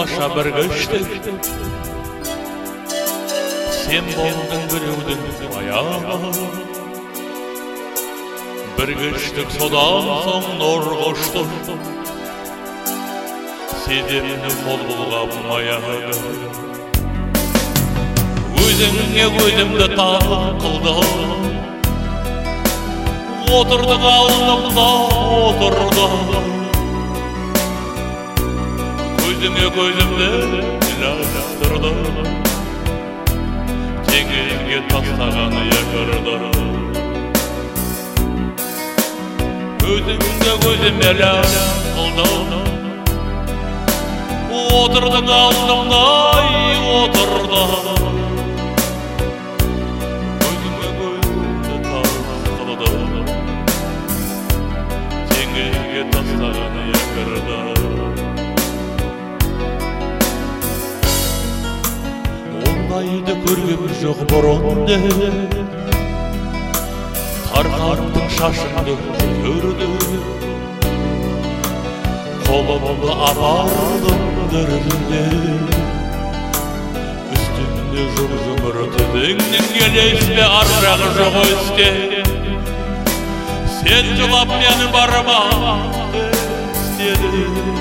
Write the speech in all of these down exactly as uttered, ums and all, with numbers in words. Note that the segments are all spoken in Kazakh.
оңаша бір көштік сен болдың біреудің аяғы бір көштік содан соң нұр қоштық сеземді қол бұлғап аяғы өзіңе өзімді тап қылдым отырдың алдымда отырдым көзіңе көзімді иластырдым теңізге тастаған якорды өзіңе көзіме ләм қылдым отырдың алдымда отырдым Ондайды көргем жоқ бұрынды Тарқаттың шашыңды көрді Қолымды апардым дірілде Үстінде жұмыр түбіңнің келеспе аржағы жоқ өсте Сен жылап мені бармақты істеді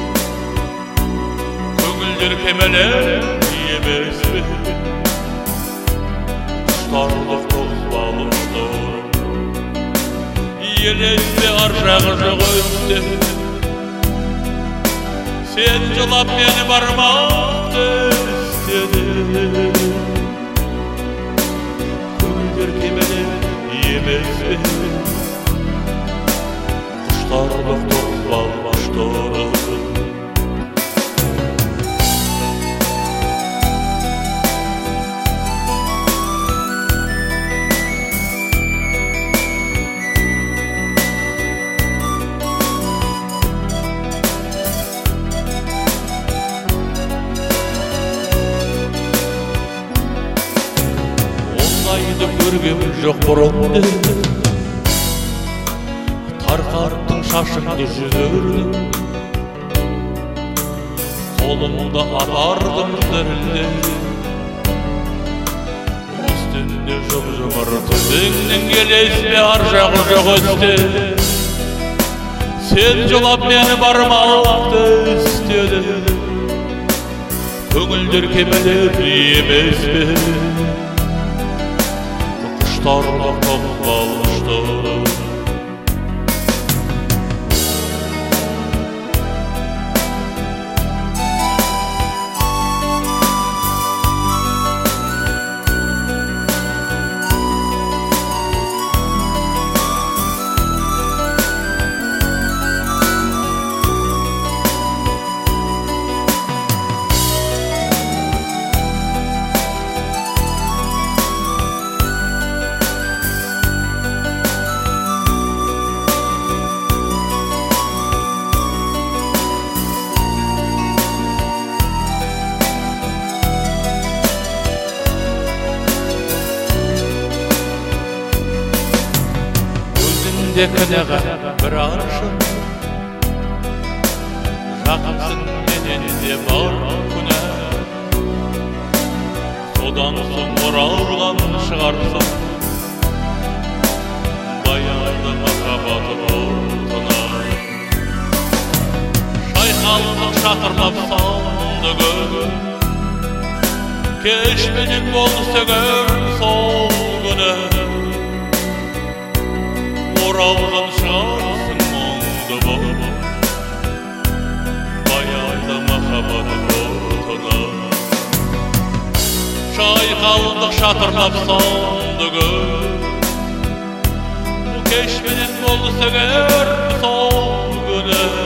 Көңілдер кемеле емес бе Құштарлық тоқпалы ұштырым Елеспе аржағы жоқ өсте Сен жылап мені бармақты істеді Көңілдер кемеле емес бе Құштарлық тоқпалы ұштырым Ондайды көргем жоқ бұрынды Тарқаттың шашыңды жүзірдің Қолымды апардым дірілде Үстінде жұп-жұмыр түбіңнің келеспе аржағы жоқ өсте Сен жылап мені бармақты істеді Көңілдер кемелер емес бе Құштарлық тоқпалы ұштырым Кінәға бір аршын Жақынсың менен де бар күнә Содан соң оралған шығарсың Баянды махаббаты отына Шайқалдық шақырмап санды көгін Кешпенен болды сөгер сол күні Оралған шығарсың мұңды болып Баянды махаббаты отына Шайқалдық шатырнап санды көгін Кешпенен болды сөгер сол күні